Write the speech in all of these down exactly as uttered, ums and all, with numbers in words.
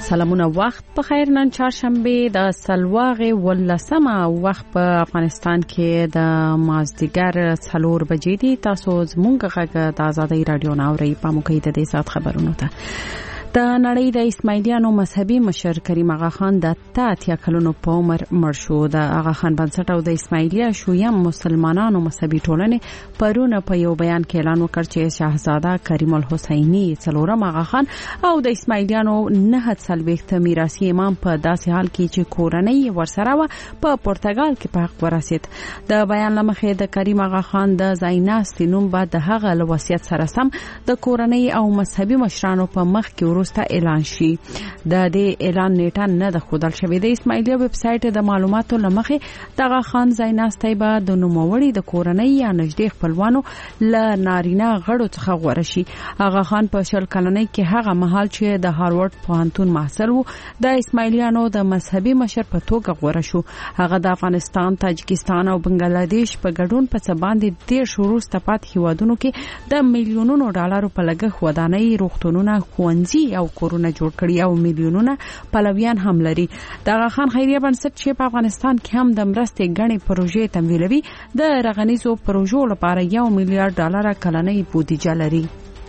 سلامونه وخت په خیر. نن چهارشنبه د سلواغې ولسمه وخت په افغانستان کې د مازدیګر څلور بجې دي. تاسو زموږ غږ د آزادۍ رادیو ناوړي په موقع د دې سات خبرونو ته د نړۍ د اسماعیلیانو مذهبي مشر کریم آغا خان د اتیا کلونو په عمر مړ شو. د آغا خان بنسټ او د اسماعیلیا شویم مسلمانانو مذهبي ټولنې پرون په یو بیان کې اعلان وکړ چې شاهزاده کریم الحسینی څلورم آغا خان او د اسماعیلیانو نه څلوېښت میراثي امام په داسې حال کې چې کورنۍ ورسره و په پرتګال کې په حق ورسید. د بیان لمخې د کریم آغا خان د زایناستي نوم بعد د هغه له وصیت سره سم د کورنۍ او مذهبي مشرانو په مخ کې ورسته اعلان شي. د دې اعلان نیټه نه د خودل شوې. د اسماعیلیا ویب سټ د معلوماتو لمخې د آغا خان زایناستي به د نوموړي د کورنۍ یا نږدې خپلوانو له نارینه غړو څخه غوړه شي. آغا خان په شل کلنۍ کې هغه مهال چې د هاروارد پوهنتون محصل وو د اسماعیلیانو د مذهبي مشر په توګه غوړه شو. هغه د افغانستان، تاجکستان او بنگلاديش په ګډون په څه باندې ډیر شروع ستپات هیوادونو کې د میلیونونو ډالرو په لګښت ودانۍ، روغتونونه، ښوونځي او کورونه جوړ کړي او میلیونونه پلویان هم لري. د آغا خان خیریه بنسټ چې په افغانستان کې هم د مرستې غني پروژې تمویلوي د رغنیزو پروژو لپاره یو میلیارډ ډالر کلنۍ بودیجه لري.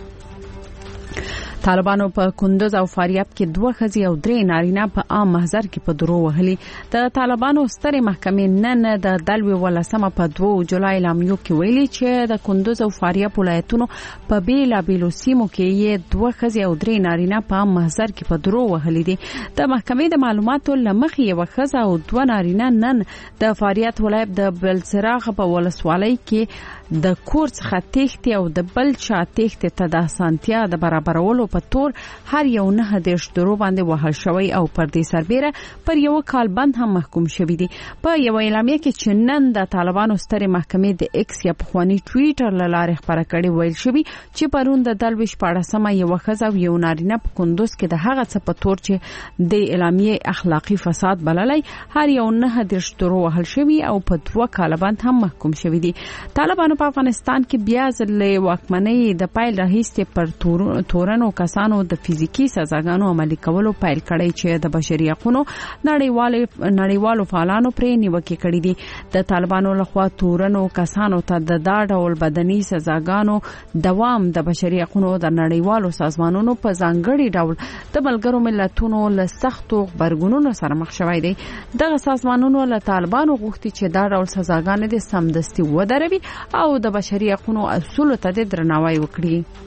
طالبانو په کندوز او فاریاب کې دوه ښځې او درې نارینه په عام محضر کې په درو وهلي. د طالبانو سترې محکمې نن د دلوي ولسمه په دوه جولای اعلامیو کې ویلي چې د کندوز او فاریاب ولایتونو په بیلا بیلو سیمو کې یې دوه ښځې او درې نارینه په عام محضر کې په درو وهلي دي. د محکمې د معلوماتو لمخې یو ښځه او دوه نارینه نن د فاریاب ولایت د بلسراغ په ولسوالۍ کې د کور څخه تېښتې او د بل چا تېښتې ته د اسانتیا د برابرولو په تور هر یو نه دیرش درو باندې وهل شوی او پر دې سربیره پر یو کال بند هم محکوم شوی دی. په یو اعلامیه کې چې نن د طالبانو سترې محکمې د ایکس یا پخوانی ټویټر له لارې خبره کړې ویل شوی چې پرون د دلوي شپاړسمه یو ښځه او یو نارینه په کندوز کې د هغه څه په تور چې د اعلامیه اخلاقی فساد بللی هر یو نه دیرش درو وهل شوی او په دوه کال بند هم محکوم شوی دی. طالبانو په افغانستان کې بیا ځلې واکمنۍ د پایل راهیسته پر تورنو کسانو د فزیکی سزاګانو عملي کولو پیل کړی چې د بشري حقوقو نړیوالو نړیوالو فعالانو پرې نیوکه کړې دي. د طالبانو لخوا تورنو کسانو ته د دا ډول بدني سزاګانو دوام د بشري حقوقو د نړیوالو سازمانونو په ځانګړي ډول د ملګرو ملتونو له سختو غبرګونونو سره مخ شوی دی. دغه سازمانونو له طالبانو غوښتي چې دا ډول سزاګانې د سمدستي ودروي او د بشري حقوقو اصولو ته درناوی وکړي.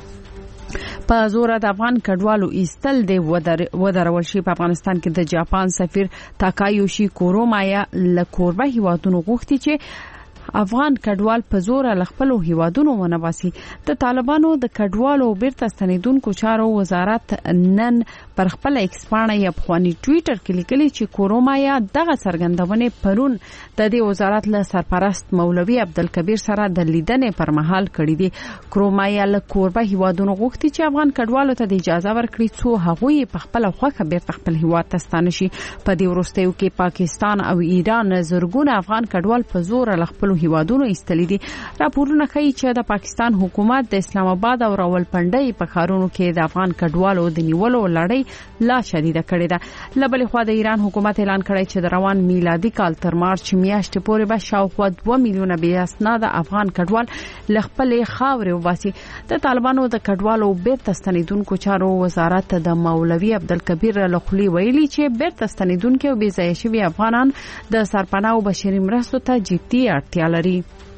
په زور د افغان کډوالو ایستل دی ودرول شي. په افغانستان کې د جاپان سفیر تاکایوشي کورومایا له کوربه هیوادونو غوښتي چې افغان کډوال په زور له خپل هیوادونو ونباسي. د طالبانو د کډوالو بیرته ستنیدونکو چارو وزارت نن پر خپل ایکس پاڼه یا پخوانی ټویټر کې لیکلي چې کورومایا دغه څرګندونه پرون د دې وزارت له سرپرست مولوي عبدالکبیر سره د لیدنې پر مهال کړې دي. کورومایا له کوربه هیوادونو غوښتي چې افغان کډوالو ته د اجازه ورکړي څو هغوی په خپل خوخه بیرته خپل هیواد ته ستانه شي. په دې وروستیو کې پاکستان او ایران زرګونه افغان کډوال په زور له خپل هیوادونو ایستلي دي. راپورونه ښیي چې د پاکستان حکومت د اسلام آباد او راولپنډۍ په ښارونو کې د افغان کډوالو د نیولو لړۍ لا شدیده کړې ده. له بلې خوا د ایران حکومت اعلان کړی چې د روان میلادي کال تر مارچ میاشتې پورې به شاوخوا دوه میلیونه بې اسناده افغان کډوال له خپلې خاورې وباسي. د طالبانو د کډوالو بیرته ستنیدونکو چارو وزارت د مولوي عبدالکبیر له خولې ویلي چې بیرته ستنیدونکي او بې ځایه شوي افغانان د سرپناه او بشري مرستو ته جدي اړتیا لري.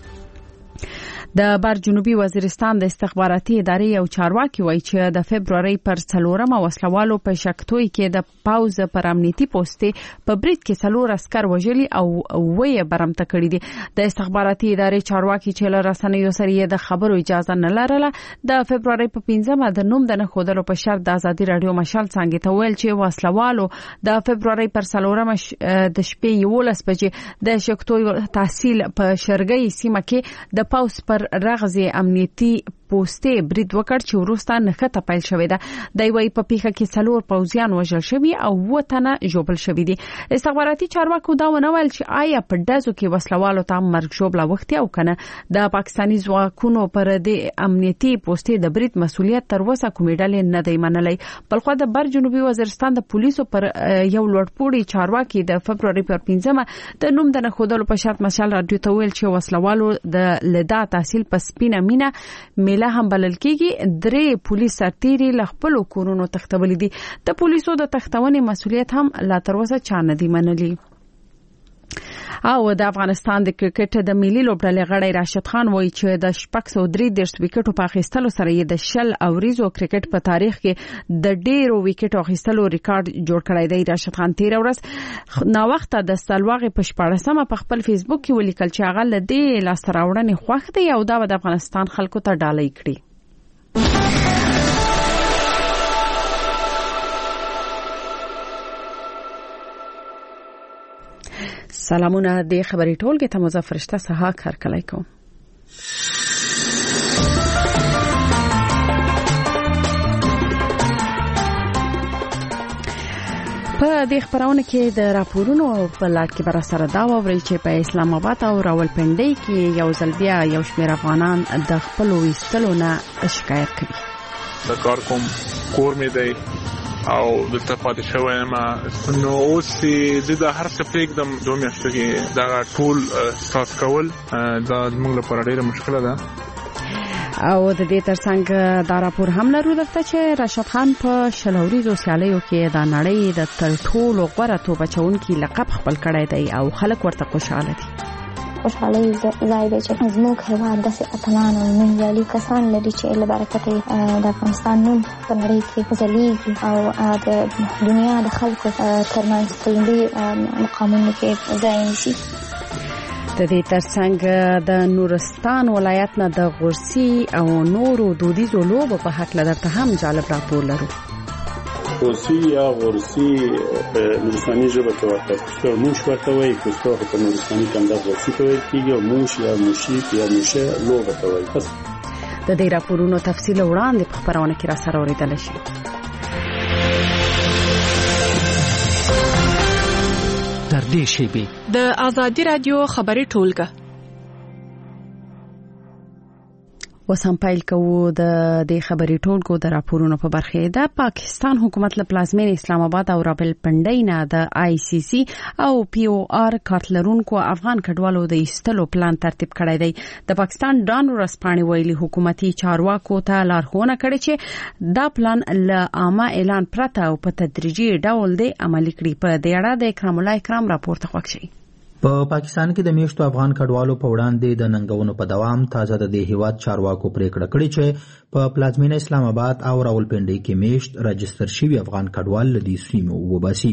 د بر جنوبي وزیرستان د استخباراتي ادارې یو چارواکي وایي چې د فبرवरी پر څلورمه وسلوالو په شکتوي کې د پاوز پر امنیتي پوسټ په برید کې څلور عسكر وژلي او وې برمته کړی دي. د استخباراتي ادارې چارواکي چې له رسنیو سره د خبرو اجازه نه لرله د فبرवरी په پنځمه د نوم د نه خودلو په شرط د ازادي رادیو مشال څنګه ته ویل چې وسلوالو د فبرवरी پر څلورمه د شپې یولس بجې د شکتوي تحصیل په شرګي سیمه کې د پاوز پر رغزي امنیتي پوسټې برید وکړ چې وروسته نښته پیل شوې ده. د وی په پیښه کې څلور پوځیان وژل شوي او وطنه جوړل شوې دي. استخباراتي چارواکو دا ونه ویل چې آیا په دازو کې وسلوالو ته مرګ ژوبله وختي او کنه. د پاکستاني ځواکونو پر دې امنیتي پوسټې د برید مسؤلیت تر اوسه کومې ډلې نه دی منلای. بلخو د بر جنوبي وزیرستان د پولیسو پر یو لوړپوړي چارواکي د فبرवरी پر پنځمه د نوم د نخودلو په شرط مشال راډیو ته ویل چې وسلوالو د لدا تحصیل په سپینه مینا میله هم بلل کیږي. درې پولیس سرتیري له خپل کورونو تختولې دي. د پولیسو د تختونې مسؤلیت هم لا تر اوسه چا نه دی منلی. او د افغانستان د کرکټ د ملي لوبډلې غړی راشد خان وایي چې د شپږ سوه درې دېرش وکټو په اخیستلو سره یې د شل اوریزو کرکټ په تاریخ کې د ډیرو وکټو اخیستلو ریکارډ جوړ کړی دی. راشد خان تیر ورځ نا وخت د سلواغې په شپاړسمه په خپل فیسبوک کې ولیکل چې هغه له دې لاسته راوړنې خوښ دی او دا د افغانستان خلکو ته ډالۍ کړي. سلامونه د خبري ټولګي ته مظفر شته سها کار کولای کوم. په دې خبرونه کې د راپورونو په لړ کې بر سره دا ووري چې په اسلام آباد او راولپنډي کې یو ځل بیا یو شمېر افغانان د خپل ویستلو نه شکایت کوي. د کار کوم کور مې دی او د تفاده شوی ما نو اوس د هر څه پرېږدم دوه میاشتې کې دا ټول ستاس کول دا موږ لپاره ډېره مشکله ده. او د دې ترڅنګ دا راپور هم لرو درته چې راشد خان په شلوريزو سیالیو کې د نړۍ د تر ټولو غوره توپ اچونکي لقب خپل کړی دی او خلک ورته خوشاله دي. خوشحالي ځای دی چې زموږ هېواد داسې اتلان او نومیالي کسان لري چې له برکته د افغانستان نوم په نړۍ کې ځلیږي او د دنیا د خلکو ترمنځ په لومړي مقامونو کې ځای نیسي. د دې ترڅنګ د نورستان ولایت نه د غورسي او نورو دودیزو لوبو په حق لدرته هم جالب راپور لرو. غورسي یا غورسي نورستاني ژبه کې ورته پښتو موش ورته وایي، پښتو په نورستاني کې هم د غورسي ته ویل کېږي او موش یا موشي یا موشه لوبه ته وایي. د دې راپورونو تفصیل وړاندې په خبرونه کې را سره اورېدل شي. تر دې شیبې د آزادي رادیو خبري ټولګه وسم پایل کوو د دې خبري ټولګو د راپورونو په برخه ده. پاکستان حکومت له پلازمین اسلام آباد او راولپنډي نه د آی سی سی او پی او آر کارتلرونکو افغان کډوالو د ایستلو پلان ترتیب کړی دی. د پاکستان ډان ورسپانې ویلي حکومتي چارواکو ته لارښوونه کړې چې دا پلان له عامه اعلان پرته او په تدریجي ډول دی عملي کړي. په دې اړه د اکرام الله اکرام راپور ته خوښ شي. په پاکستان کې د میشتو افغان کډوالو په وړاندې د ننګونو په دوام تازه د دې هیواد چارواکو پریکړه کړې چې په پلازمینه اسلام آباد او راولپنډي کې میشت راجستر شوي افغان کډوال له دې سیمو وباسي.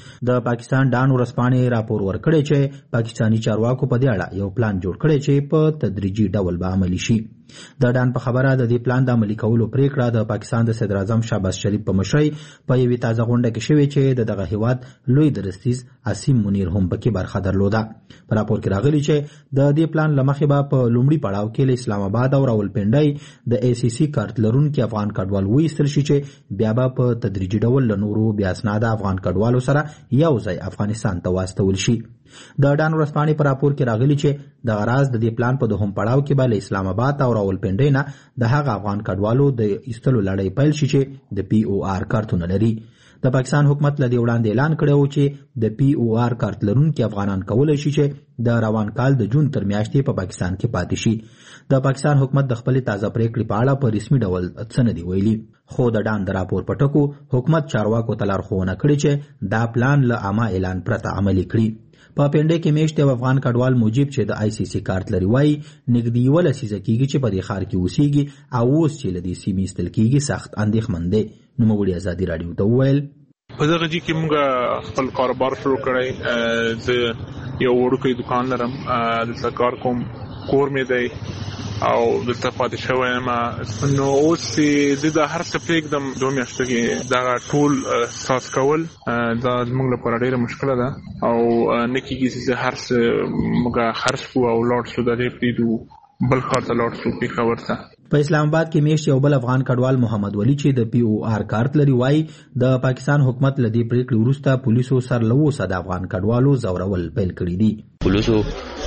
د پاکستان ډان ورسپانې راپور ورکړی چې پاکستانی چارواکو په دې اړه یو پلان جوړ کړی چې په تدریجي ډول به عملي شي. د ډان په خبره د دې پلان د عملي کولو پریکړه د پاکستان د صدر اعظم شهباز شریف په مشرۍ په یوې تازه غونډه کې شوې چې د دغه هیواد لوی درستیز عاصم منیر هم پکې برخه درلوده. په راپور کې راغلي چې د دې پلان له مخې به په لومړي پړاو کې له اسلام آباد او راولپنډي د ای سی سی کارت لرونکي افغان کډوال وایستل شي چې بیا به په تدریجي ډول له نورو بیا اسناده افغان کډوالو سره یو ځای افغانستان ته واستول شي. د ډان ورسپانې په راپور کې راغلي چې د غراض د دې پلان په دوهم پړاو کې به له اسلام آباد او راولپنډي نه د هغه افغان کډوالو د ایستلو لړۍ پیل شي چې د پی او آر کارتونه لري. د پاکستان حکومت له دې وړاندې اعلان کړی و چې د پی او آر کارت لرونکي افغانان کولی شي چې د روان کال د جون تر میاشتې په پاکستان کې پاتې شي. د پاکستان حکومت د خپلې تازه پریکړې په اړه په رسمي ډول څه نه دي ویلي، خو د ډان د راپور په ټکو حکومت چارواکو ته لارښوونه کړې چې دا پلان له عامه اعلان پرته عملي کړي. په پنډې کې میشت یو افغان کډوال موجب چې د آی سی سی کارت لري وایي نږدې یوه لسیزه کېږي چې په دې ښار کې اوسېږي او اوس چې له دې سیمې ایستل کېږي سخت اندېښمن دی. نوموړي ازادي راډیو ته وویل په دغه ځای کې موږ خپل کاروبار شروع کړی. زه یو وړوکی دکان لرم، دلته کار کوم، کور مې دی او دلته پاتې شوی یم. نو اوس زه د هر څه پرېږدم دوه میاشتو کې دغه ټول ستاس کول دا زموږ لپاره ډېره مشکله ده او نه کېږي چې هر څه موږ خرڅ کړو او لاړ شو د دې پرېږدو بل ښار ته لاړ شو پېښور ته. په اسلام آباد کې میشت یو بل افغان کډوال محمد ولی چې د پی او آر کارت لري وایي د پاکستان حکومت له دې پریکړې وروسته پولیسو سر له اوسه د افغان کډوالو زورول پیل کړي دي. پولیسو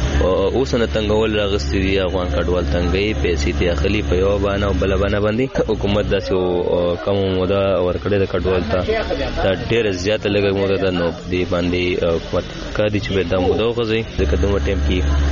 اوس نه تنګول راغستې دي افغان کډوال تنګي پیسې ته اخلي په یو باندې او بل باندې باندې حکومت داسې کوم موده ورکړې د کډوال ته دا ډېر زیات لګي موده ده نو دې باندې حکومت کړي چې دا موده وغځي د کډوال ټیم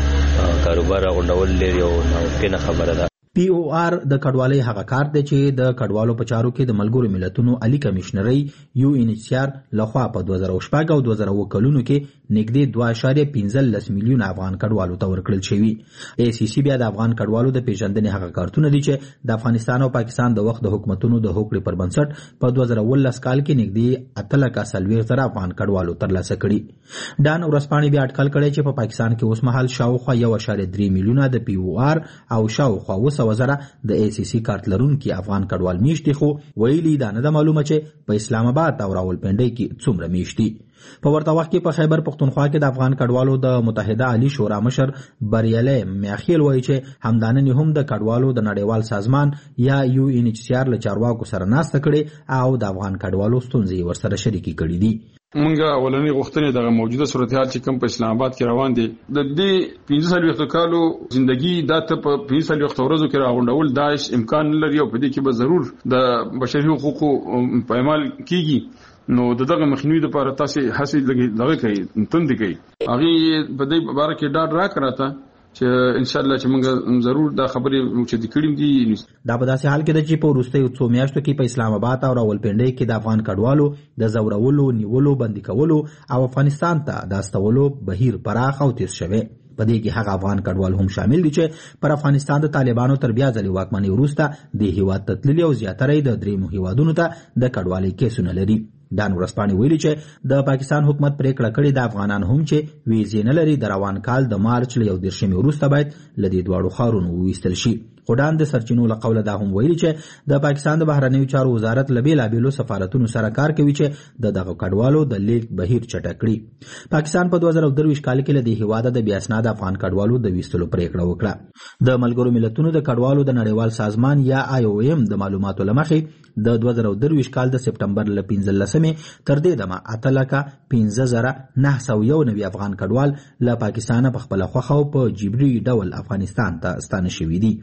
کې کاروبار غونډول لري او نو په خبره ده. پی او آر د کډوالۍ هغه کار دی چې د کډوالو په چارو کې د ملګرو ملتونو عالی کمشنري یو ان ایچ سی آر لخوا په دوه زره شپږ او دوه زره اووه کلونو کې نږدې دوه اعشاریه پنځلس میلیون افغان کډوالو ته ورکړل شوي. ای سی سی بیا د افغان کډوالو د پیژندنې هغه کارتونه دي چې د افغانستان او پاکستان د وخت د حکومتونو د هوکړې پر بنسټ په دوه زره اوولس کال کې نږدې اته لکه څلوېښت زره افغان کډوالو ترلاسه کړي. ډان ورځپاڼې بیا اټکل کړی چې په پاکستان کې اوس مهال شاوخوا یو اعشاریه درې میلیونه د پی او آر او شاوخوا اوه سوه زره د ای سی سی کارت لرونکي افغان کډوال میشتي، خو ویلي دا نه ده معلومه چې په اسلام آباد او راولپنډۍ کې څومره میشتي. په ورته وخت کې په خیبر پختونخوا کې د افغان کډوالو د متحده عالی شورا مشر بریالی میاخیل وایي چې همداننې هم د کډوالو د نړیوال سازمان یا یو ان ایچ سی آر له چارواکو سره ناسته کړې او د افغان کډوالو ستونزې ورسره شریکې کړي دي. مونږه اولنې غوښتنې د موجوده صورتحال چې کوم په اسلام آباد کې روان دي د دې پنځه څلوېښت کالو ژوندۍ د ته په پنځه څلوېښت ورځو کې راغونډول داعش امکان لري او په دې کې به ضرور د بشري حقوقو پایمال کیږي نو دغه مخنیوي لپاره تاسو هڅه لګي کوي تند کوي هغه په دې باره کې ډاډ راکړاته چې ان شاء الله چې موږ ضرور دا خبرې چې د کړم دي. دا په داسې حال کې ده چې په وروستیو څو میاشتو کې په اسلام آباد او راولپنډۍ کې د افغان کډوالو د زورولو، نیولو، بندي کولو او افغانستان ته د استولو بهیر پراخ او تیز شوی. په دې کې هغه افغان کډوال هم شامل دي چې پر افغانستان د طالبانو تر بیا ځلې واکمنۍ وروسته د هیواد ته تللي او زیاتره د دریمو هیوادونو ته د کډوالۍ کیسونه لري. ډان ورځپاڼې ویلي چې د پاکستان حکومت پریکړه کړې د افغانان هم چې ویزې نه لري د روان کال د مارچ له یو دېرشمې وروسته باید له دې دواړو ښارونو وویستل شي. خو ډان د سرچینو له قوله دا هم ویلي چې د پاکستان د بهرنیو چارو وزارت له بېلابېلو سفارتونو سره کار کوي چې د دغه کډوالو د لیږد بهیر چټک کړي. پاکستان په دوه زره درویشت کال کې له دې هیواده د بې اسناده افغان کډوالو د ویستلو پریکړه وکړه. د ملګرو ملتونو د کډوالو د نړیوال سازمان یا آی او ایم د معلوماتو له مخې د دوه زره درویشت کال د سپټمبر له پنځلسمې تر دې دمه اته لکه پنځه زره نهه سوه یو نوي افغان کډوال له پاکستانه په خپله خوښه او په جبري ډول افغانستان ته ستانه شوي دي.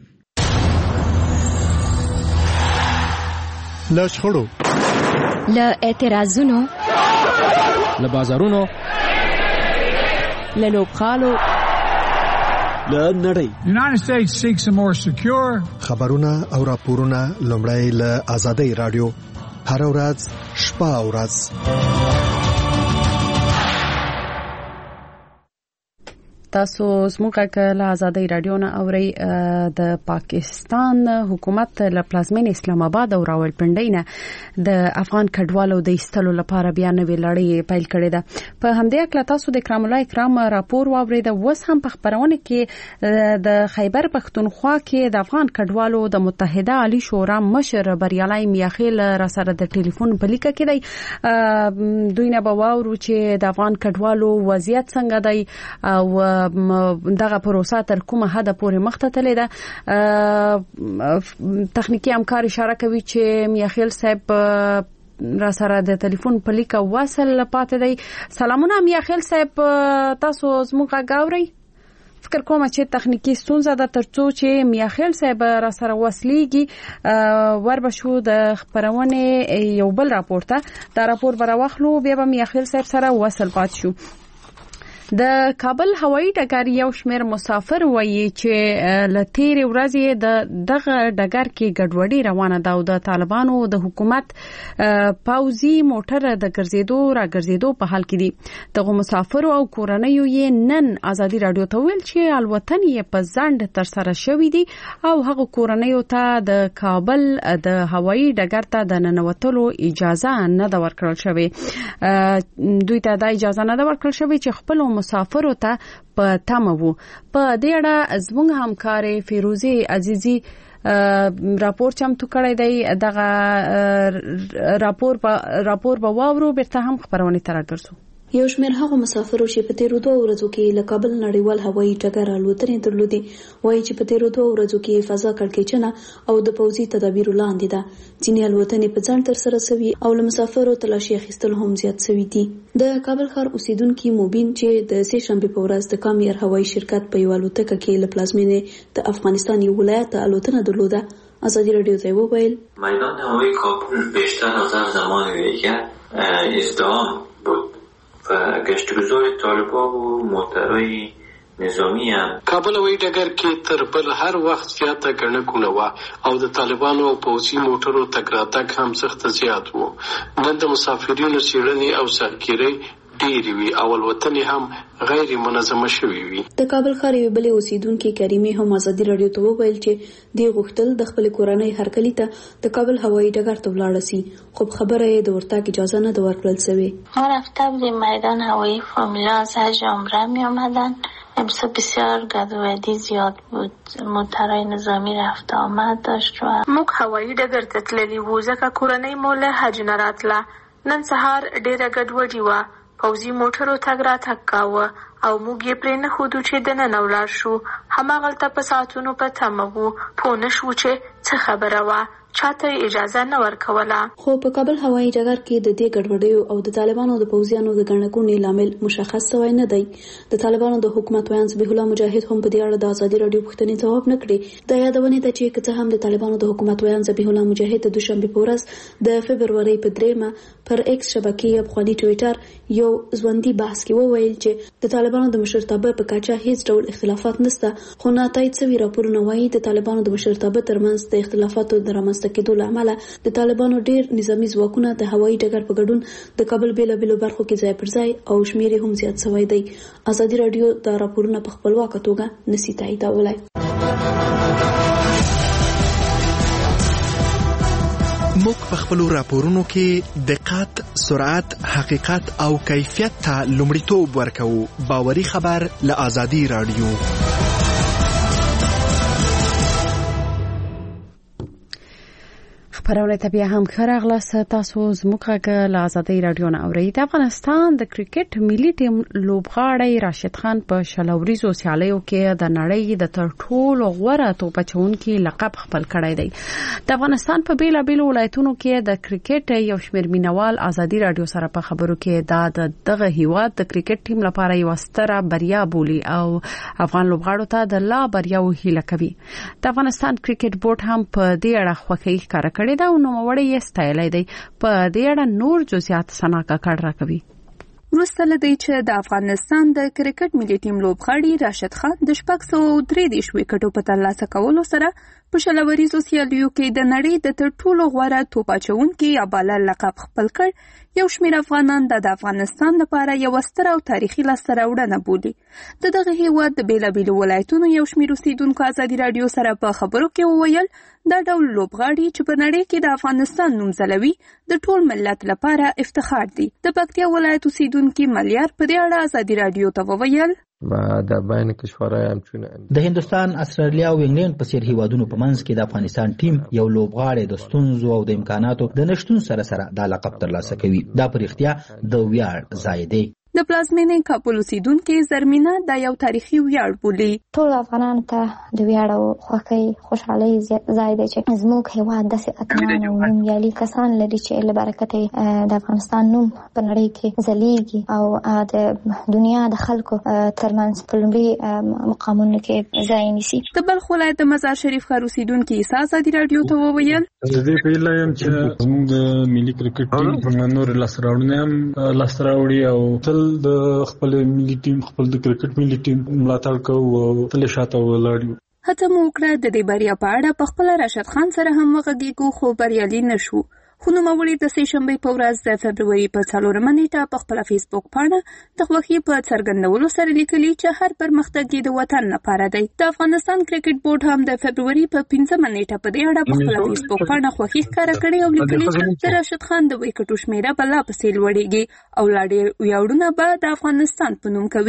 له شخړو، له اعتراضونو، له بازارونو، له لوبغالو، له نړۍ United States seeks a more secure خبرونه او راپورونه لومړی له آزادۍ رادیو هر ورځ شپه او ورځ. تاسو زموږ له آزادۍ رادیو نه اورئ. د پاکستان حکومت له پلازمین اسلام آباد او راولپنډۍ نه د افغان کډوالو د ایستلو لپاره بیا نوې لړۍ پیل کړې ده. په همدې اړه تاسو د کرام الله کرام راپور واورید. اوس هم په خبرونه کې د خیبر پختونخوا کې د افغان کډوالو د متحده عالی شورا مشر بریالی میاخیل را سره د ټلیفون په لیکه کې دی. دوی نه به واورو چې د افغان کډوالو وضعیت څنګه دی او دغه پروسه تر کومه حد پورې مخته تللی ده. تخنیکی همکار اشاره کوي چې میاخیل صاحب را سره د ټلیفون په لیکه وصل پاتې دی. سلامونه میاخیل صاحب، تاسو زموږ غږ اورئ؟ فکر کوم چې تخنیکی ستونزه ده ترڅو چې میاخیل صاحب را سره وصلېږي وربشو د خبرونه یو بل راپور ته دا راپور به راواخلو بیا به میاخیل صاحب سره وصل پات شو. د کابل هوایي ډګر یو شمېر مسافر وایي چې له تېرې ورځې د دغه ډګر کې ګډوډي روانه ده او د طالبانو د حکومت پوځي موټر د ګرځېدو را ګرځېدو په حال کې دي. دغه مسافرو او کورنیو یې نن آزادي راډیو ته ویل چې الوتنې یې په ځنډ ترسره شوي دي او هغه کورنیو ته د کابل د هوایي ډګر ته د ننوتلو اجازه نه ده ورکړل شوې. دوی ته دا اجازه نه ده ورکړل شوې چې خپل مسافرو ته په تمه وو. په دې اړه زموږ همکار فیروزی عزیزی راپور چمتو کړی دی. دغه راپور په راپور به واورو بیرته هم خبرونه تر راګرځو. یو شمېر هغو مسافرو چې په تیرو دوه ورځو کې له کابل نړیوال هوایي ډګر الوتنې درلودې وایي چې په تیرو دوه ورځو کې فضا کړکېچنه او د پوځي تدابیرو لاندې ده. ځینې الوتنې په ځنډ ترسره سوي او له مسافرو تلاشي اخیستل هم زیات سوي دي. د کابل ښار اوسیدونکي موبین چې د سې شنبې په ورځ د کامیر هوایي شرکت په یوه الوتکه کې له پلازمینې د افغانستان یو ولایت ته الوتنه درلوده ازادي رادیو ته وویل میدان هوایی کابل بیشتر از هر زمان دیگر ازدحام بود و گشتگذار طالبان و موترهای نظامی هم کابل هوایي ډګر کې تر بل هر وخت زیاته ګڼه ګوڼه وه او د طالبانو او پوځي موټرو تګ راتګ هم سخت زیات و. نن د مسافرینو څېړنې او سرګیرۍ ډېرې وي او الوتنې هم غیر منظمه شوې وي. د کابل ښار یوې بلې اوسیدونکې کریمې هم ازادي راډیو ته وویل چې دوی غوښتل د خپلې کورنۍ هرکلي ته د کابل هوایي ډګر ته ولاړه سي، خو په خبره یې د ورتګ اجازه نه ده ورکړل سوې. ما رفته بودیم میدان هوایی فامیلا از حج عمره می آمدن. امسال بسیار گدوگدی زیاد بود. موترهای نظامی رفت آمد داشت و موږ هوایي ډګر ته تللي وو ځکه کورنۍ مو له حج نه راتله. نن سهار ډېره ګډوډي وه، پوځي موټرو تګ راتګ کاوه او موږ یې پرې نه ښودو چې دننه ولاړ شو. هماغلته په ساعتونو په تمه وو، پوه نه شوو چې څه خبره وه، چاته اجازه نه ورکوله. خو په کابل هوایي ډګر کې د دې ګډوډیو او د طالبانو د پوځیانو د ګڼه ګوڼې لامل مشخص شوی نه دی. د طالبانو د حکومت ویاند ذبیح الله مجاهد هم په دې اړه د ازادي راډیو پوښتنې ځواب نه کړي. د یادونې ده چې که څه هم د طالبانو د حکومت ویاند ذبیح الله مجاهد د دوشنبې په ورځ د فبرورۍ په دریمه پر ایکس شبکې افغاني ټویټر یو ژوندي بحث کې وویل چې د طالبانو د مشرتابه په کچه هیڅ ډول اختلافات نشته، خو ناتایید شوي راپورونه وایي د طالبانو د مشرتابه ترمنځ د اختلافاتو د رامنځته کېدو له امله د طالبانو ډېر نظامی ځواکونه د هوایي ډګر په ګډون د کابل بیلابیلو برخو کې ځای پر ځای او شمېر یې هم زیات شوی دی. ازادي راډیو دا راپورونه په خپلواکه توګه نشي تاییدولی. موږ په خپلو راپورونو کې دقت، سرعت، حقیقت او کیفیت ته لومړیتوب ورکوو. باوري خبر له ازادي راډیو. خبرونه ته بیا هم ښه راغلاست. تاسو زموږ غږ له ازادۍ راډیو نه اورئ. د افغانستان د کرکټ ملي ټیم لوبغاړی راشد خان په شلوریزو سیالیو کې د نړۍ د تر ټولو غوره توپ اچوونکي لقب خپل کړی دی. د افغانستان په بیلابیلو ولایتونو کې د کرکټ یو شمېر مینوال ازادي راډیو سره په خبرو کې دا د دغه هیواد د کرکټ ټیم لپاره یو ستره بریا بولي او افغان لوبغاړو ته د لا بریاو هیله کوي. د افغانستان کرکټ بورډ هم په دې اړه خوښي ښکاره کړې دا نو وړي یې ستایلی دی. په دې اړه نور جزئیات ثنا کاکړ راکوي. وروسته له دې چې د افغانستان د کرکټ ملي ټیم لوبغاړي راشد خان د شپږ سوه درې دېرش ویکټو په ترلاسه کولو سره په شلوریزو سیالیو کې د نړۍ د تر ټولو غوره توپ اچوونکي یا بالر لقب خپل کړ. یو شمېر افغانان د افغانستان لپاره یو ستره او تاریخي لاسته راوړنه بولي. د دغه هیواد د بیلابیلو ولایتونو یو شمېر اوسیدونکو ازادي راډیو سره په خبرو کې وویل دا ډول لوبغاړي چې په نړۍ کې د افغانستان نوم ځلوي د ټول ملت لپاره افتخار دی. د پکتیا ولایت اوسیدونکي ملیار په دې اړه ازادي راډیو ته وویل و در بین کشورهای همچون د هندستان، استرالیا او انګلند په څیر هیوادونو په منځ کې د افغانستان ټیم یو لوبغاړی د ستونزو او د امکاناتو د نشټون سره سره دا لقب ترلاسه کوي. دا په رښتیا د ویاړ ځای دی. د پلازمینې کابل اوسیدونکي زرمینه دا یو تاریخي ویاړ بولي. ټول افغانانو ته د ویاړ او خوښۍ خوشحالۍ ځای دی چې زموږ هیواد داسې اتلان او نومیالي کسان لري چې له برکته د افغانستان نوم په نړۍ کې ځلیږي او د دنیا د خلکو ترمنځ په لومړي مقامونو کې ځای نیسي. د بلخ ولایت د مزار شریف ښار اوسیدونکي عیسی ازادي راډیو ته وویل د دې په اړه هم چې زموږ د ملي کرکټ ټیم په نور لاسته راوړنې هم لاسته راوړي او تل د خپل ملي ټیم خپل د کرکټ ملي ټیم ملاتړ کوو او تل شاته ولاړ. هڅه مو وکړه د دې بریا په اړه په خپل راشد خان سره هم وغږیږو خو بریالي نشو. خو نوموړي د سې شنبې په ورځ د فبروري په څلورمه نیټه په خپله فیسبوک پاڼه د خوښۍ په څرګندولو سره لیکلي چې هر پرمختګ یې د وطن لپاره دی. د افغانستان کرکټ بورډ هم د فبروري په پنځمه نیټه په دې اړه په خپله فیسبوک پاڼه خوښي ښکاره کړې او لیکلي چې راشد خان د ویکټو شمېره به لا پسې لوړېږي او لا ډېر ویاړونه به د افغانستان په نوم کوي.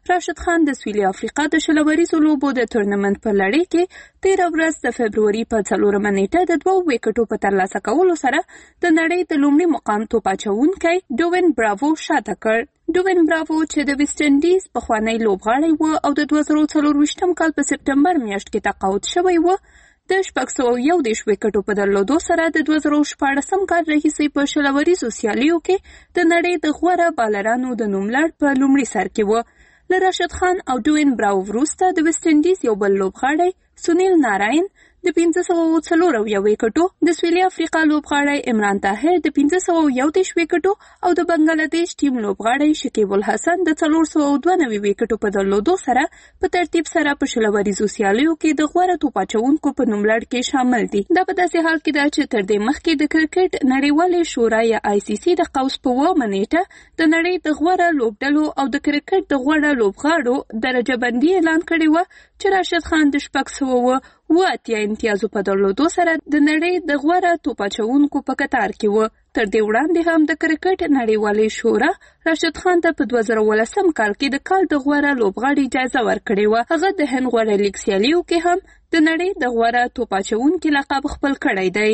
راشد خان د سویلي افریقا د شلوریزو لوبو د تورنمنت په لړۍ کې تیره ورځ د فبروري په څلورمه نیټه د دوو ویکټو په ترلاسه کولو سره د نړۍ د لومړي مقام توپ اچوونکی ډوین براوو شاته کړ. ډوین براوو چې د ویسټ انډیز پخوانی لوبغاړی و او د دوه زره څلرویشتم کال په سپټمبر میاشت کې تقاعد شوی و، د شپږ سوه یو دېرش ویکټو په درلودو سره د دوه زره شپاړسم کال راهیسې په شلوریزو سیالیو کې د نړۍ د غوره بالرانو د نوملړ په لومړي سر کې و. له راشد خان او ډوین براو وروسته د ویسټ انډیز یو بل لوبغاړی سونیل ناراین د پنځه سوه څلور اویا ویکټو، د سویلي افریقا لوبغاړی عمران طاهر د پنځه سوه یو دېرش ویکټو او د بنګلادیش ټیم لوبغاړی شکیب الحسن د څلور سوه دوه نوي ویکټو په درلودو سره په ترتیب سره په شلوریزو سیالیو کې د غوره توپ اچوونکو په نوملړ کې شامل دي. دا په داسې حال کې ده چې تر دې مخکې د کرکټ نړیوالې شورا یا آی سی سی د قوس په اوومه نیټه د نړۍ د غوره لوبډلو او د کرکټ د غوره لوبغاړو درجه بندي اعلان کړې وه چې راشد خان د شپږ سوه اوه اتیا امتیازو په درلودو سره د نړۍ د غوره توپ اچوونکو په کتار کې و. تر دې وړاندې هم د کرکټ نړیوالې شورا راشد خان ته په دوه زره اوولسم کال کې د کال د غوره لوبغاړي جایزه ورکړې وه. هغه د هند غوره لیګ سیالیو کې هم د نړۍ د غوره توپ اچوونکي لقب خپل کړی دی.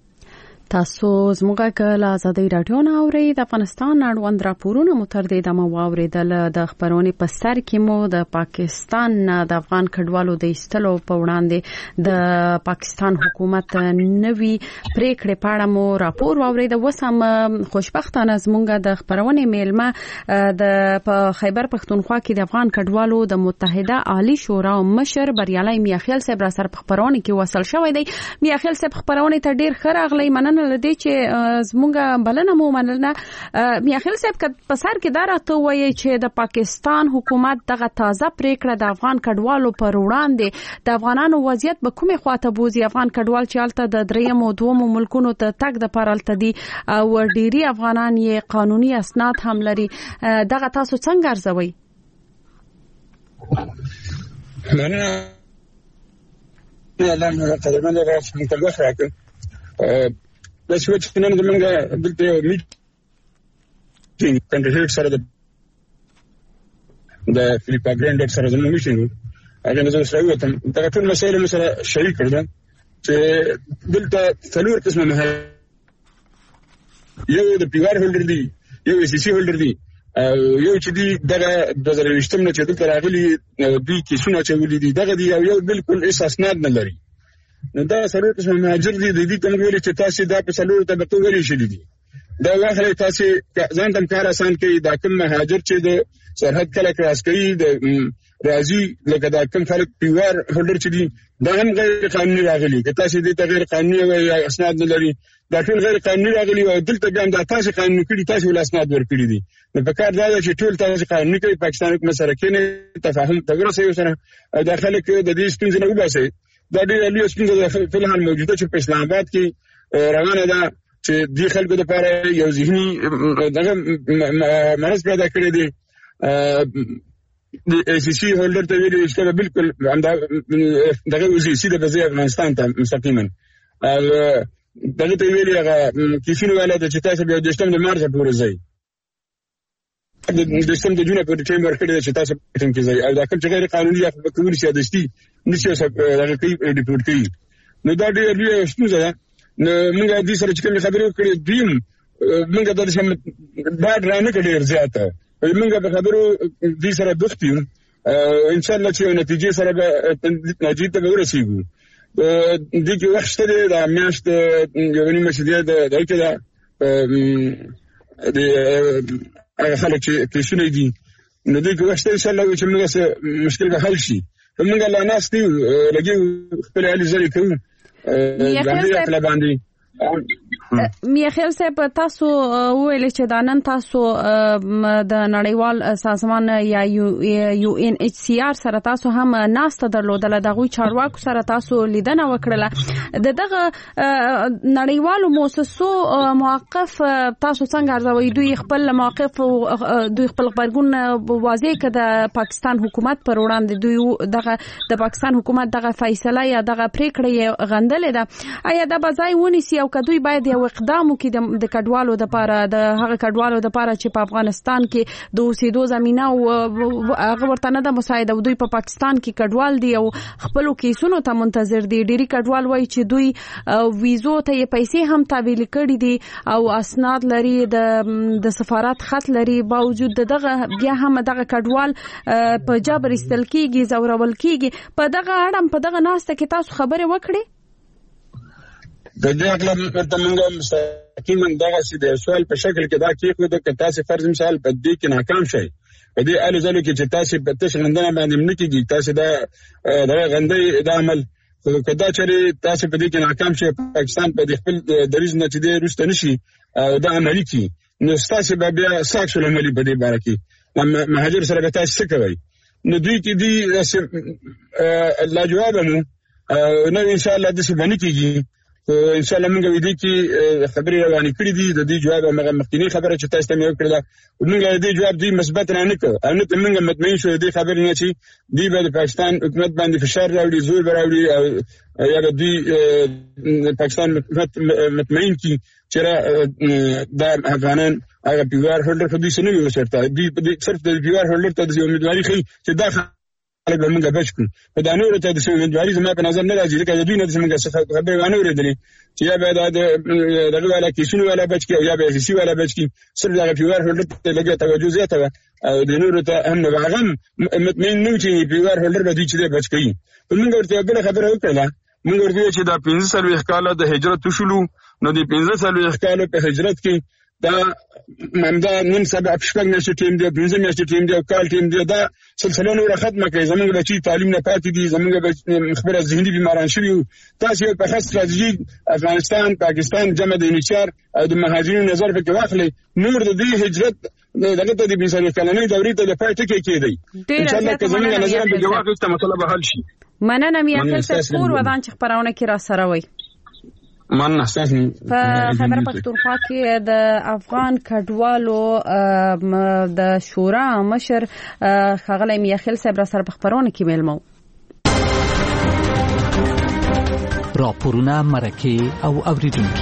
تاسو زموږ له آزادۍ راډیو نه اورئ. د افغانستان اړوند راپورونه مو تر دې دمه واورېدل. د خبرونې په سر کې مو د پاکستان د افغان کډوالو د ایستلو په وړاندې د پاکستان حکومت نوي پریکړې په اړه مو راپور واورېد. اوس هم خوشبختانه زموږ د خبرونې میلمه د په خیبر پښتونخوا کې د افغان کډوالو د متحده عالی شورا مشر بریالي میاخیل صاحب را سره په خبرونه کې وصل شوی دی. میاخیل صاحب خبرونه ته ډیر ښه راغلی. مننه لدی چې زموږ بلنه مو مننه. میاخیل صاحب په سر کې دا راته وایي چې د پاکستان حکومت دغه تازه پریکړه د افغان کډوالو پر وړاندې د افغانانو وضعیت به کومه خواته بوزي. افغان کډوال چې الته د دریم او دومو ملکونو ته تګ د پرالته دي او ډيري افغانان یې قانوني اسناد هم لري، دغه تاسو څنګه ارزوي؟ مننه. الله مو قدمه له متلوخ راکړه. بس و چې نن زمونږ دلته یو میټینګ کنډیډیټ سره د فلیپ اګرینډ سره زموږ میټینګ هغه نه زه سره وتم. دا ټول مسایل مې سره شریک کړل چې دلته څلور قسمه مهال یو د پیوار هولډر دی، یو سی سی هولډر دی، یو چې دی دغه د دوه زره ویشتم نه چې دلته راغلي دوی کیسونه چولې دي دغه دی، او یو بالکل هیڅ اسناد نه لري. نو دا څلور قسمه مهاجر دي. د دې کوم ویلي چې تاسو دا په څلور طبقو ویلي شې دي. دا واخلې تاسو ځان تم کار آسان کوي. دا کوم مهاجر چې د سرحد کله کراس کوي د راځي لکه دا کوم خلک پیوار هولډر چې دي دا هم غیر قانوني راغلي. که تاسو دې ته غیر قانوني وایي اسناد نه لري، دا ټول غیر قانوني راغلي او دلته بیا د تاسو قانوني کړي تاسو ول اسناد ورکړي دي. نو په کار دا چې ټول تاسو قانوني کوي پاکستان حکومت سره کې تفاهم تګرسي سره د خلک د دې ستونزې نه وباسي. دا ډېر لوی ستونزه په الحال موجوده چې په اسلام آباد کې روانه ده چې د خلکو لپاره یو ذهني دغه مرض پیدا کړی دی. د ای سی سی هولډر ته ویلي چې بالکل دغه وزي سي د بځای افغانستان ته مستقیما دغه ته ویلي هغه کیسینو ویل چې تاسو بیا د شتم د مارچ پورې ځئ، د شتم د جون پورې ټیم ورکړي چې تاسو ټیم کې ځئ، او دا کوم چې غیر قانوني یا په کومي سیادتي نشي هغه کوي ډیپورټ کوي. نو دا ډېر لوی ستونزه ده. نو موږ د دې سره چې کوم خبرې وکړې دیم موږ د شم دا درانه کې ډېر زیاته موږ په خبرو دې سره بوخت یو. ان شاء الله چې نتیجې سره به نتیجې ته ورسیږو. د دې وخت ته د میاشت یو نیمه شدید د دای کې دا د خلک چې کیسونه دي نو دې وخت ان شاء الله چې موږ مشکل به حل شي. موږ لا ناس دی لګي خپل علي زری کوي باندې خپل باندې. میاخیل صاحب تاسو ویل چې دا نن تاسو د نړیوال سازمان یا یو ان ایچ سی آر سره تاسو هم ناسته درلودله، دغه چارواکو سره تاسو لیدنه وکړه. دغه نړیوالو مؤسسو موقف تاسو څنګه ارزوي؟ دوی خپل موقف دوی خپل خبرګون واضح کړ د پاکستان حکومت پر وړاندې. دوی دغه د پاکستان حکومت دغه فیصله یا دغه پریکړه غندلې ده. آیا دا به ځای ونیسي او که دوی باید یو یو اقدام وکړي د کډوالو د لپاره د هغه کډوالو د لپاره چې په افغانستان کې د اوسېدو زمينه او هغه ورته نه د مساعده دوی په پاکستان کې کډوال دي او خپل کیسونو ته منتظر دي. ډيري کډوال وایي چې دوی ویزو ته یې پیسې هم تحویل کړي دي او اسناد لري د د سفارت خط لري، باوجود دغه بیا هم دغه کډوال په جبر استل کیږي، زورول کیږي. په دغه اړه په دغه ناسته کې تاسو خبرې وکړي؟ د دې اړه ته موږ مستقیما دغه سیده سوال په شکل کې دا کېږي د تاسو فرض مثال په دې کې ناکام شي په دې اړه ځلو کې چې تاسو په تاسو غندنه باندې منکیږي تاسو دا دغه غندې د عمل کدا چې تاسو په دې کې ناکام شي پاکستان په خپل دریځ نه چې دې رسته نشي او دا عملي کی نو تاسو به بیا ساکسول عملي په دې باره کې مهاجر سره به تاسو څه کوي؟ نو دوی کې دي لا جواب مو نو ان شاء الله د څه باندې کېږي ان شاء الله موږ دې کې خبرې روانې کړې دي. د دې جواب هغه مخکینی خبره چې تاسو ته مې وکړه موږ دې جواب دې مثبت نه کړ او نه موږ مطمئن شو دې خبرې نه چې دې به پاکستان حکومت باندې فشار راوړي، زور راوړي او یا دې پاکستان مطمئن کی چې د افغانان هغه پیوار هولډر په دې سنوي وسرته دې صرف د پیوار هولډر ته د امیدواري خي چې دا خلک به موږ بچو په دا نور ته د امیدواري زما په نظر نه راځي چې دوی نه د موږ څخه خبرې ونه ورېدلې چې یا به د دغه والا کیسونو والا بچ کی او یا به سي والا بچ کی صرف دا پیوار هولډر ته لګي توجه زیاته او د نور ته هم نه هغه مطمئن نه چې پیوار هولډر به دې چې بچ کی. موږ ورته بل خبره وکړه موږ ورته چې دا پنځه سلوي کاله د هجرت شولو نو د پنځه سلوي کاله په هجرت کې دا ممدا نن سبا شپږ میاشتې ټیم دی، پنځه میاشتې ټیم دی او کال ټیم دی. دا سلسله نور ختمه کوي. زمونږ بچي تعلیم نه پاتې دي، زمونږ مخبره ذهني بیماران شوي. تاسو په خاص استراتیژي افغانستان پاکستان جمع د انشار او د مهاجرینو نظر په کې واخلي. نور د دې هجرت دغه ته د بيسانه کلنۍ دورې ته د پاتې کې کېدی ان شاء الله که زمونږ نظر په جواب کې مسله به حل شي. مننه مې خپل تذکر ودان چې خبرونه کې را سره وي. من احساس په خبر پښتونخوا کې د افغان کډوالو د شورا مشر خغلی میاخیل صاحب را سره په خبرونه کې ملمو راپورونه مرکه او اوریدونکو.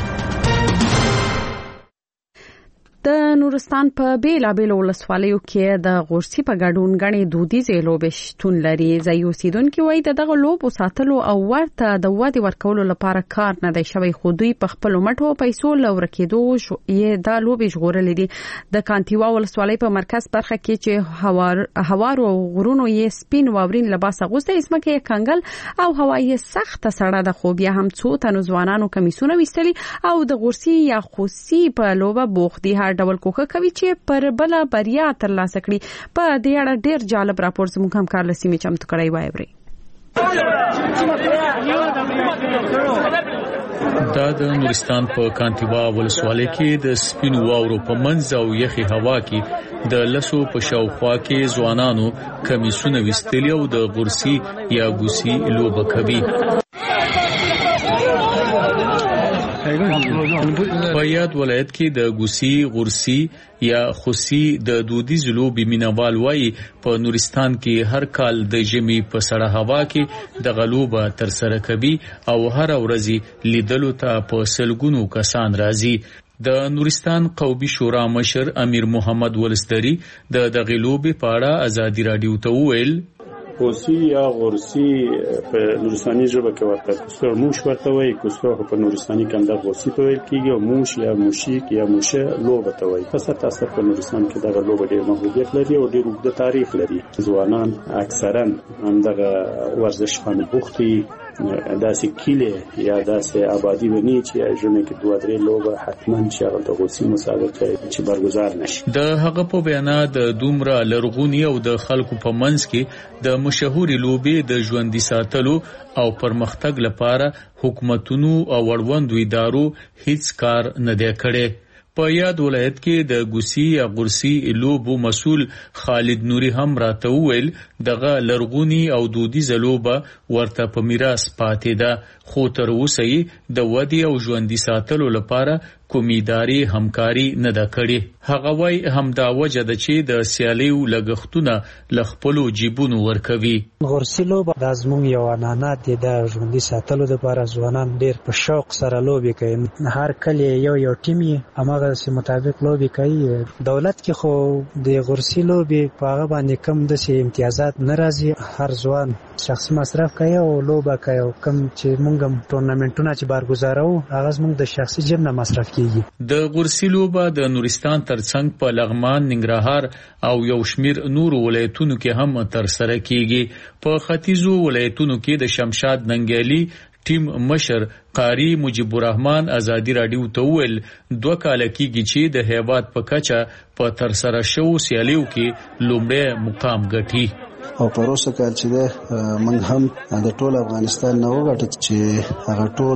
د نورستان په بیلابیل ولسوالیو کې د غورسي په ګډون غني دودیزې لوبې شتون لري. ځای اوسیدونکو وایي د دغه لوبو ساتلو او ورته د وادي ورکولو لپاره کار نه دی شوی، خو دوی په خپل مټو پیسو لورکېدو یې د لوبې ژغورلې دي. د کانتیوا ولسوالۍ په مرکز برخه کې چې هوار هوارو غرونو یې سپین واورین لباس اغوسته اسمکه یې کنګل او هوایي سخت سړه د خو بیا هم څو تنو ځوانانو کمیسونه وستلي او د غورسي یا خوسي په لوبه بوختي هر ډول کوخه کوي چې پر بل بریا ترلاسه کړي. په دې اړه ډېر جالب راپور زموږ همکار لسیمه چمتو کړی وای بري. دا د نورستان په کانتیوا ولسوالۍ کې د سپینو واورو په منځ او یخي هوا کې د لسو په شاوخوا کې ځوانانو کمیسونه وستلي او د غورسي یا ګوسي لوبه کوي. په یاد ولایت کې د ګوسي غورسي یا خوسي د دودیز لوبې مینوال وایي په نورستان کې هر کال د ژمي په سړه هوا کې د غلوبه تر سره کوي او هر ورځ لیدلو ته په سلګونو کسان راځي. د نورستان قومي شورا مشر امیر محمد ولسدری د دغه لوبې په اړه ازادي رادیو ته وویل غورسي یا غورسي په نورستاني ژبه کې ورته کوسه موش ورته وایي. کوسه په نورستاني کې د غورسي په ویل کېږي او موش یا موشیک یا موشه لوبه ته وایي. پس تاسو په نورستان کې دغه لوبه ډېر محبوبیت لري او ډېر اوږده تاریخ لري. ځوانان اکثرا هم دغه ورزش باندې بوختي داسې کیله یا داسې آبادی ونی چې ژوند کې دوه درې لوبه حتماً چې هغه د غوسي مسابقه چې برگزار نشي. د هغه په بیان د دومره لرغونی او د خلکو په منځ کې د مشهوري لوبې د ژوندۍ ساتلو او پرمختګ لپاره حکومتونو او وړوندو ادارو هیڅ کار نه دی کړی. په یاد ولایت کې د ګوسي یا غورسي لوبو مسول خالد نوري هم راته وویل دغه لرغونی او دودیزه لوبه ورته په میراث پاتې ده خو تر اوسه د ودی او ژوندۍ ساتلو لپاره کومې ادارې همکاري نه ده کړې. هغه وايي همدا وجه ده چې د سیالیو لګښتونه له خپلو جیبونو ورکوي. غرسي لوبه د زموږ یو عنعنات دی د ژوندۍ ساتلو لپاره ځوانان ډېر په شوق سره لوبې کوي. هر کله یو یو ټیم یې هماغه سي مطابق لوبې کوي. دولت کې خو د غرسي لوبې په هغه باندې کم د امتیازات نه راځي. هر ځوان شخصي مصرف کوي او لوبه کوي او کم چې موږ ټورنمنټونه چې بارګزارو هغه موږ د شخصي جیب نه مصرف کیږي. د غرسي لوبه د نورستان ترڅنګ په لغمان، ننګرهار او یو شمیر نورو ولایتونو کې هم تر سره کیږي. په ختیځو ولایتونو کې د شمشاد ننګیالي ټیم مشر قاری مجيب الرحمن ازادي رادیو ته ویل دوه کال کېږي چې د هیواد په کچه په تر سره شو سیالیو کې لومړی مقام ګټي او پروسه کال چې ده موږ هم د ټول افغانستان نه وګټل چې هغه ټول